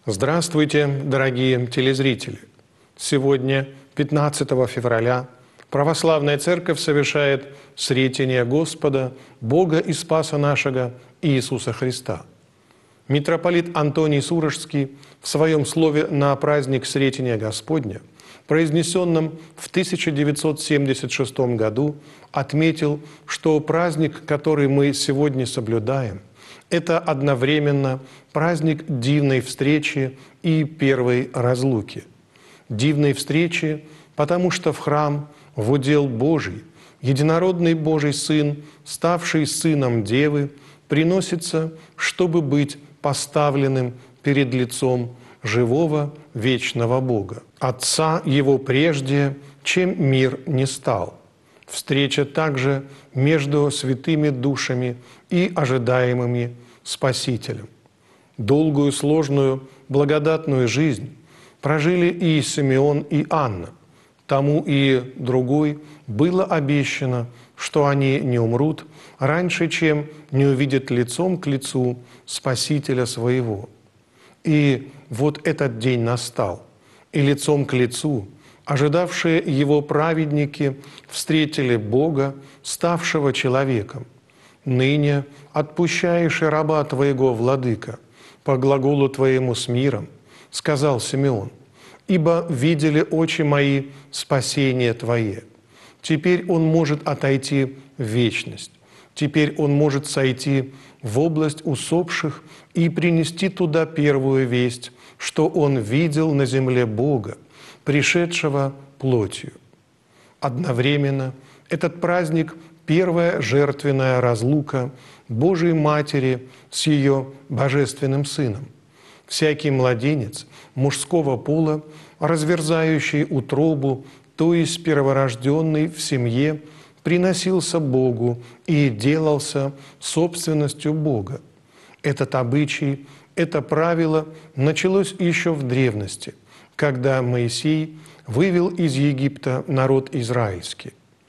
Здравствуйте, дорогие телезрители! Сегодня, 15 февраля, Православная Церковь совершает Сретение Господа, Бога и Спаса нашего Иисуса Христа. Митрополит Антоний Сурожский в своем слове на праздник Сретения Господня, произнесенном в 1976 году, отметил, что праздник, который мы сегодня соблюдаем, это одновременно праздник дивной встречи и первой разлуки. Дивной встречи, потому что в храм, в удел Божий, единородный Божий Сын, ставший Сыном Девы, приносится, чтобы быть поставленным перед лицом живого вечного Бога, Отца Его прежде, чем мир не стал. Встреча также между святыми душами и ожидаемыми Спасителем. Долгую, сложную, благодатную жизнь прожили и Симеон, и Анна. Тому и другой было обещано, что они не умрут раньше, чем не увидят лицом к лицу Спасителя своего. И вот этот день настал, и лицом к лицу ожидавшие его праведники встретили Бога, ставшего человеком. «Ныне отпущаешь и раба Твоего, Владыка, по глаголу Твоему с миром», — сказал Симеон, «ибо видели очи мои спасение Твое». Теперь он может отойти в вечность. Теперь он может сойти в область усопших и принести туда первую весть, что он видел на земле Бога, пришедшего плотью. Одновременно этот праздник – первая жертвенная разлука Божией Матери с ее Божественным Сыном. Всякий младенец мужского пола, разверзающий утробу, то есть перворожденный в семье, приносился Богу и делался собственностью Бога. Этот обычай, это правило началось еще в древности, когда Моисей вывел из Египта народ израильский.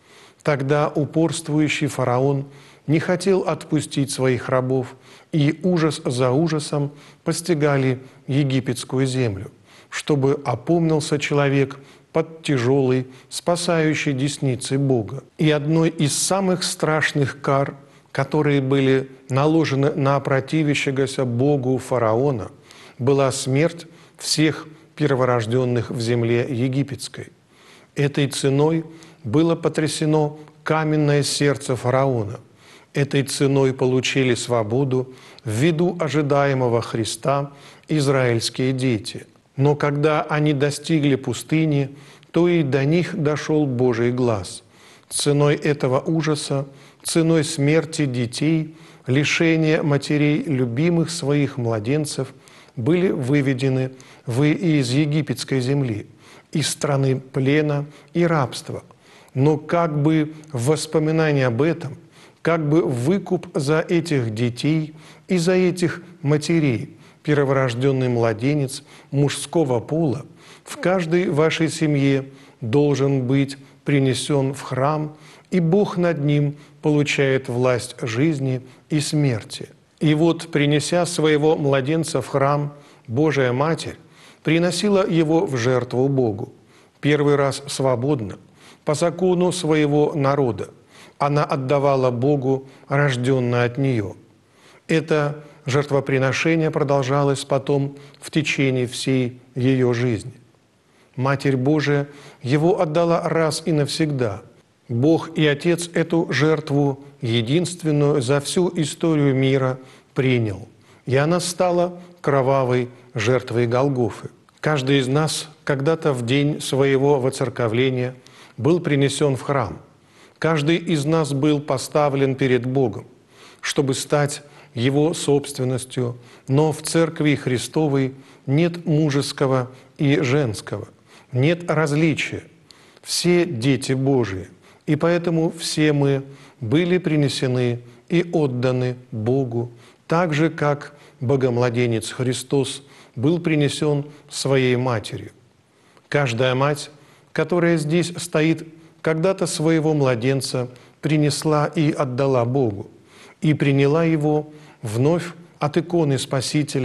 Тогда упорствующий фараон не хотел отпустить своих рабов, и ужас за ужасом постигали египетскую землю, чтобы опомнился человек под тяжелой, спасающей десницей Бога. И одной из самых страшных кар, которые были наложены на противящегося Богу фараона, была смерть всех перворожденных в земле египетской. Этой ценой было потрясено каменное сердце фараона. Этой ценой получили свободу в виду ожидаемого Христа израильские дети. Но когда они достигли пустыни, то и до них дошел Божий глаз. Ценой этого ужаса, ценой смерти детей, лишения матерей любимых своих младенцев были выведены вы из египетской земли, из страны плена и рабства. Но как бы в воспоминание об этом, как бы выкуп за этих детей и за этих матерей, перворожденный младенец мужского пола в каждой вашей семье должен быть принесен в храм, и Бог над ним получает власть жизни и смерти. И вот, принеся своего младенца в храм, Божия Матерь приносила его в жертву Богу. Первый раз свободно, по закону своего народа. Она отдавала Богу рожденное от нее. Это жертвоприношение продолжалось потом в течение всей ее жизни. Матерь Божия его отдала раз и навсегда. Бог и Отец эту жертву, единственную за всю историю мира, принял. И она стала кровавой жертвой Голгофы. Каждый из нас когда-то в день своего воцерковления был принесен в храм. Каждый из нас был поставлен перед Богом, чтобы стать Его собственностью, но в Церкви Христовой нет мужеского и женского, нет различия. Все дети Божии, и поэтому все мы были принесены и отданы Богу, так же, как Богомладенец Христос был принесен своей матерью. Каждая мать, которая здесь стоит, когда-то своего младенца принесла и отдала Богу, и приняла его вновь от иконы Спасителя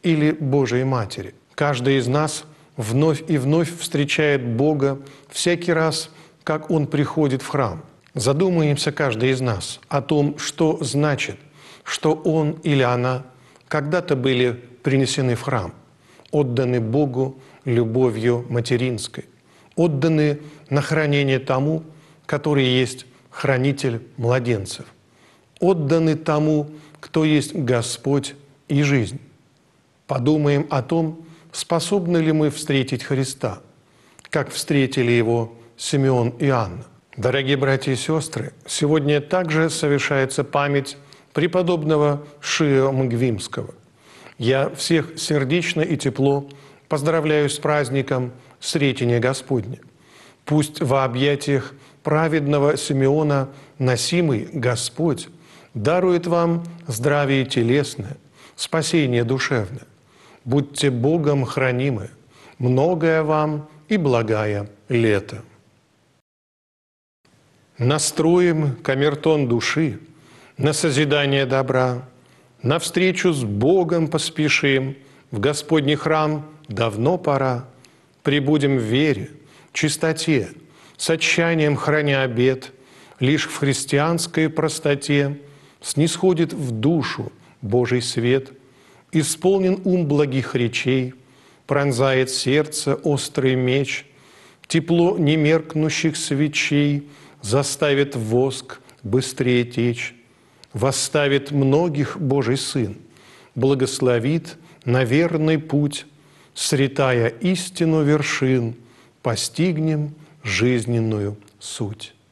или Божией Матери. Каждый из нас вновь и вновь встречает Бога всякий раз, как Он приходит в храм. Задумаемся каждый из нас о том, что значит, что он или она когда-то были принесены в храм, отданы Богу любовью материнской, отданы на хранение тому, который есть хранитель младенцев, отданы тому, кто есть Господь и жизнь. Подумаем о том, способны ли мы встретить Христа, как встретили Его Симеон и Анна. Дорогие братья и сестры, сегодня также совершается память преподобного Шио Мгвимского. Я всех сердечно и тепло поздравляю с праздником Сретения Господня. Пусть во объятиях праведного Симеона носимый Господь дарует вам здравие телесное, спасение душевное. Будьте Богом хранимы, многое вам и благая лето. Настроим камертон души на созидание добра, навстречу с Богом поспешим, в Господний храм давно пора. Прибудем в вере, чистоте, с отчаянием храня обет, лишь в христианской простоте снисходит в душу Божий свет, исполнен ум благих речей, пронзает сердце острый меч, тепло немеркнущих свечей заставит воск быстрее течь, восставит многих Божий Сын, благословит на верный путь, сретая истину вершин, постигнем жизненную суть.